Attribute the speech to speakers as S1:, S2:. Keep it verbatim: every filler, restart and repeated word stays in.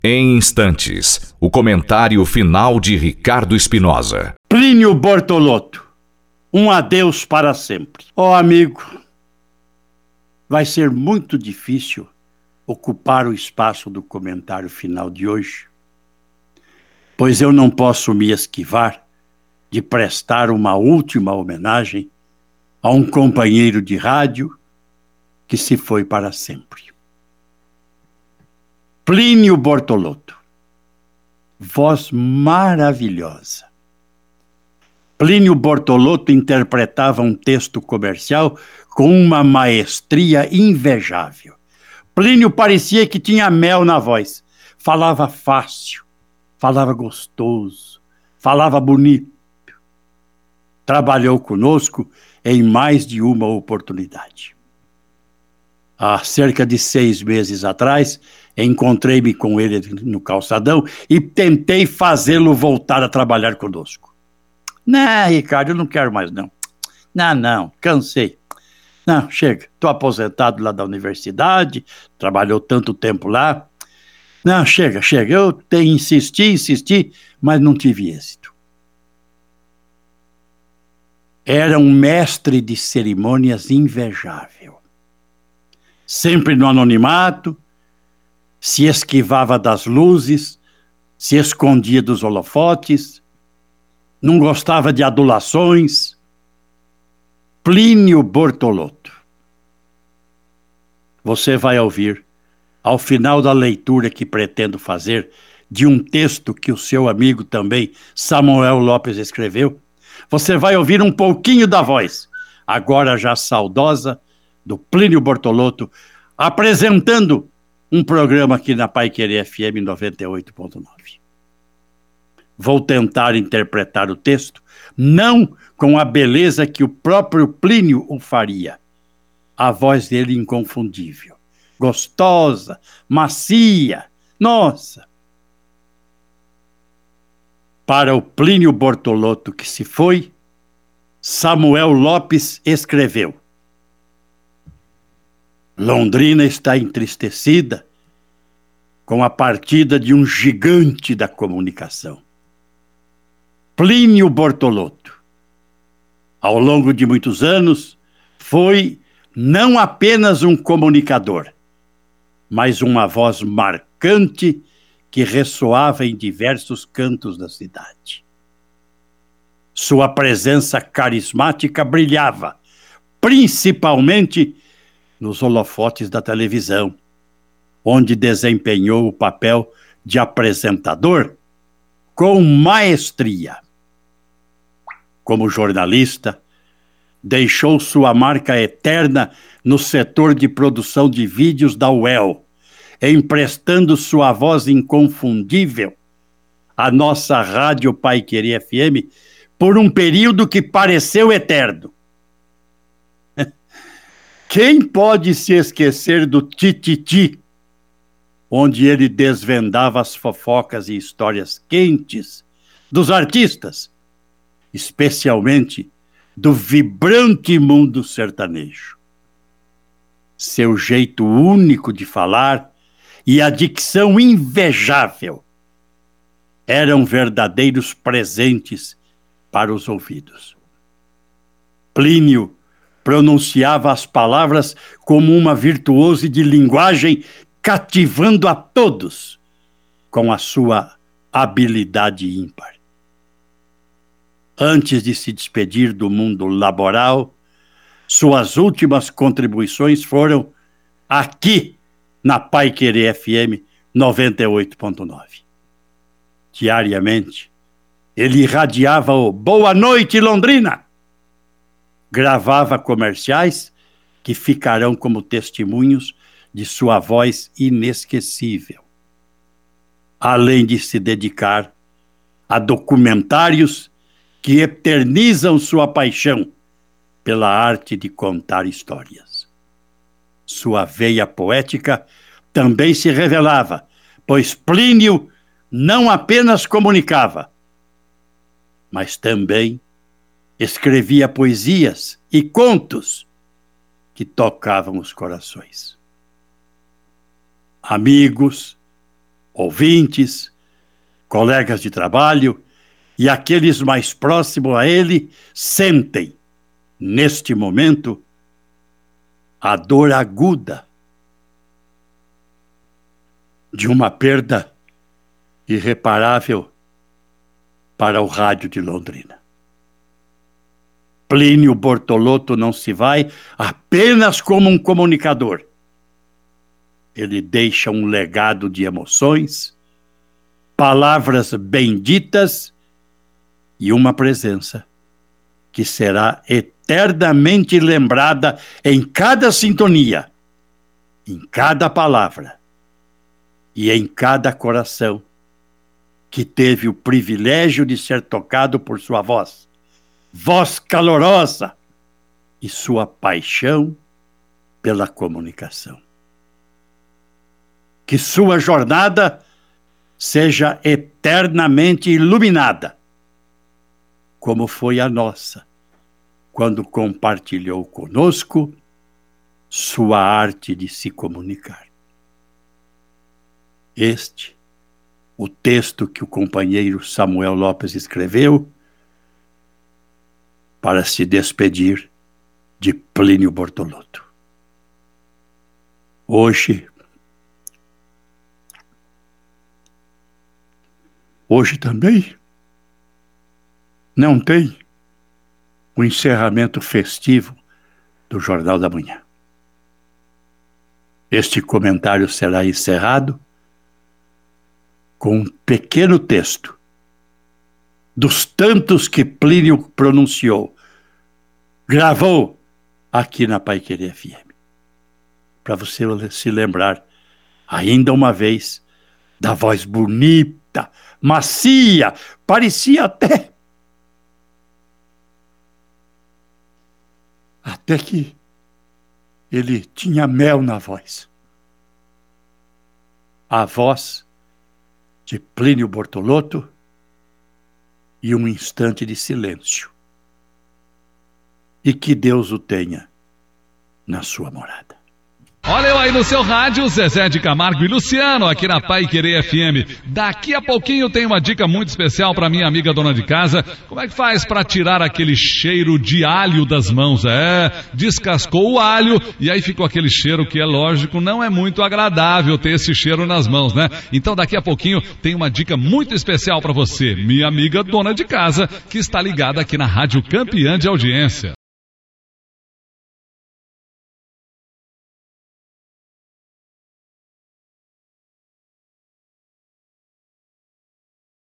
S1: Em instantes, o comentário final de Ricardo Espinosa.
S2: Plínio Bortolotto, um adeus para sempre. Ó amigo, vai ser muito difícil ocupar o espaço do comentário final de hoje, pois eu não posso me esquivar de prestar uma última homenagem a um companheiro de rádio que se foi para sempre. Plínio Bortolotto, voz maravilhosa. Plínio Bortolotto interpretava um texto comercial com uma maestria invejável. Plínio parecia que tinha mel na voz. Falava fácil, falava gostoso, falava bonito. Trabalhou conosco em mais de uma oportunidade. Há cerca de seis meses atrás, encontrei-me com ele no calçadão e tentei fazê-lo voltar a trabalhar conosco. Não, Ricardo, eu não quero mais não. Não, não, cansei. Não, chega, estou aposentado lá da universidade, trabalhou tanto tempo lá. Não, chega, chega, eu te, insisti, insisti, mas não tive êxito. Era um mestre de cerimônias invejável. Sempre no anonimato, se esquivava das luzes, se escondia dos holofotes, não gostava de adulações. Plínio Bortolotto. Você vai ouvir, ao final da leitura que pretendo fazer de um texto que o seu amigo também, Samuel Lopes, escreveu, você vai ouvir um pouquinho da voz, agora já saudosa, do Plínio Bortolotto, apresentando um programa aqui na Paiquerê F M noventa e oito ponto nove. Vou tentar interpretar o texto, não com a beleza que o próprio Plínio o faria. A voz dele inconfundível, gostosa, macia, nossa! Para o Plínio Bortolotto que se foi, Samuel Lopes escreveu: Londrina está entristecida com a partida de um gigante da comunicação. Plínio Bortolotto, ao longo de muitos anos, foi não apenas um comunicador, mas uma voz marcante que ressoava em diversos cantos da cidade. Sua presença carismática brilhava, principalmente nos holofotes da televisão, onde desempenhou o papel de apresentador com maestria. Como jornalista, deixou sua marca eterna no setor de produção de vídeos da U E L, emprestando sua voz inconfundível à nossa Rádio Paiquerê F M por um período que pareceu eterno. Quem pode se esquecer do Tititi, onde ele desvendava as fofocas e histórias quentes dos artistas, especialmente do vibrante mundo sertanejo. Seu jeito único de falar e a dicção invejável eram verdadeiros presentes para os ouvidos. Plínio pronunciava as palavras como uma virtuose de linguagem, cativando a todos com a sua habilidade ímpar. Antes de se despedir do mundo laboral, suas últimas contribuições foram aqui na Paiquerê F M noventa e oito ponto nove. Diariamente, ele irradiava o Boa Noite, Londrina! Gravava comerciais que ficarão como testemunhos de sua voz inesquecível. Além de se dedicar a documentários que eternizam sua paixão pela arte de contar histórias. Sua veia poética também se revelava, pois Plínio não apenas comunicava, mas também escrevia poesias e contos que tocavam os corações. Amigos, ouvintes, colegas de trabalho e aqueles mais próximos a ele sentem, neste momento, a dor aguda de uma perda irreparável para o rádio de Londrina. Plínio Bortolotto não se vai apenas como um comunicador. Ele deixa um legado de emoções, palavras benditas e uma presença que será eternamente lembrada em cada sintonia, em cada palavra e em cada coração que teve o privilégio de ser tocado por sua voz, voz calorosa e sua paixão pela comunicação. Que sua jornada seja eternamente iluminada, como foi a nossa, quando compartilhou conosco sua arte de se comunicar. Este, o texto que o companheiro Samuel Lopes escreveu para se despedir de Plínio Bortolotto. Hoje, hoje também não tem o encerramento festivo do Jornal da Manhã. Este comentário será encerrado com um pequeno texto dos tantos que Plínio pronunciou, gravou aqui na Paiquerê F M. Para você se lembrar, ainda uma vez, da voz bonita, macia, parecia até... Até que ele tinha mel na voz. A voz de Plínio Bortolotto e um instante de silêncio. E que Deus o tenha na sua morada.
S3: Olha eu aí no seu rádio, Zezé de Camargo e Luciano, aqui na Paiquerê F M. Daqui a pouquinho tem uma dica muito especial para minha amiga dona de casa. Como é que faz para tirar aquele cheiro de alho das mãos? É, descascou o alho e aí ficou aquele cheiro que, é lógico, não é muito agradável ter esse cheiro nas mãos, né? Então daqui a pouquinho tem uma dica muito especial para você, minha amiga dona de casa, que está ligada aqui na Rádio Campeã de Audiência.